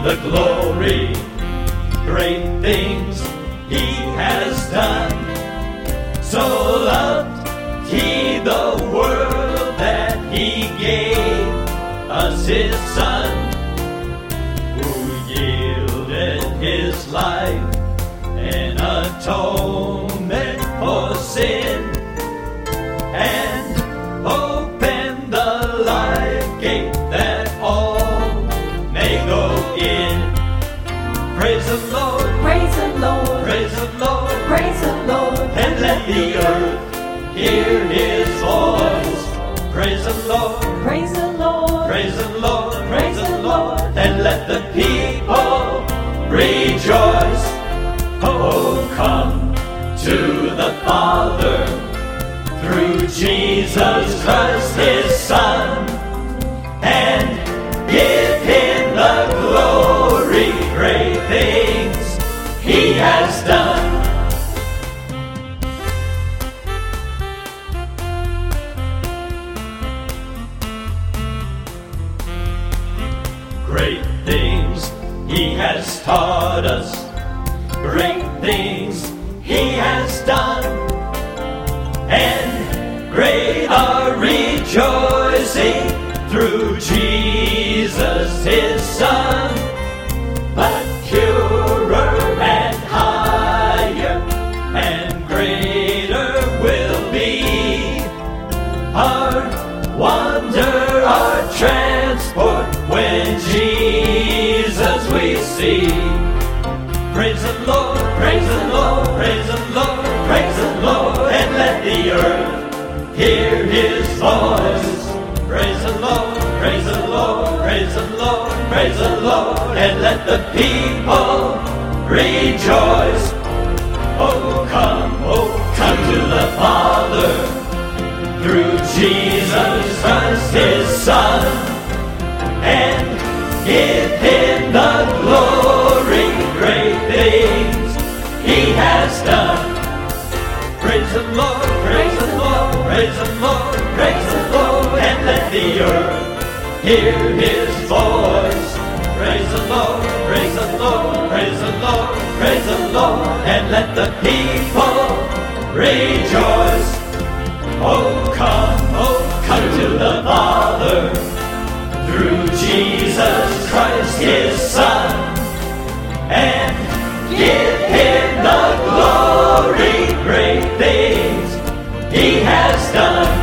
the glory. Great things he has done. So loved he the world that he gave us his Son, who yielded his life an atonement for sin, and opened the life gate that all may go in. Praise the Lord, Praise the Lord, praise the Lord, praise the Lord, and let the earth hear his voice. Praise the Lord, praise the Lord, praise the Lord, praise the Lord, and let the people rejoice. Oh, come to the Father through Jesus Christ his Son, and give him the glory. Great things he has done. Great things he has taught us. Great things he has done. And great our rejoicing through Jesus his Son. But purer and higher and greater will be our wonder, our transport when Jesus we see. Praise the Lord, praise the Lord, praise the Lord, praise the Lord, and let the earth hear his voice. Praise the Lord, praise the Lord, praise the Lord, praise the Lord, and let the people rejoice. Oh, come to the Father through Jesus Christ his Son, and give him the glory. Great things he has done. Praise the Lord, praise the Lord, praise the Lord, praise the Lord, and let the earth hear his voice. Praise the Lord, praise the Lord, praise the Lord, praise the Lord, and let the people rejoice. Oh, come to the Father through Jesus Christ his Son, and give him the glory. Great things he has done.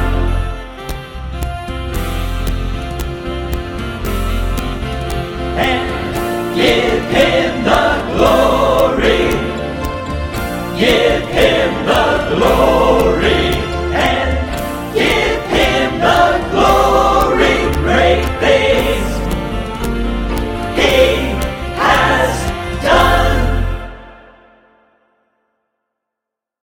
And give him the glory. Give him the glory.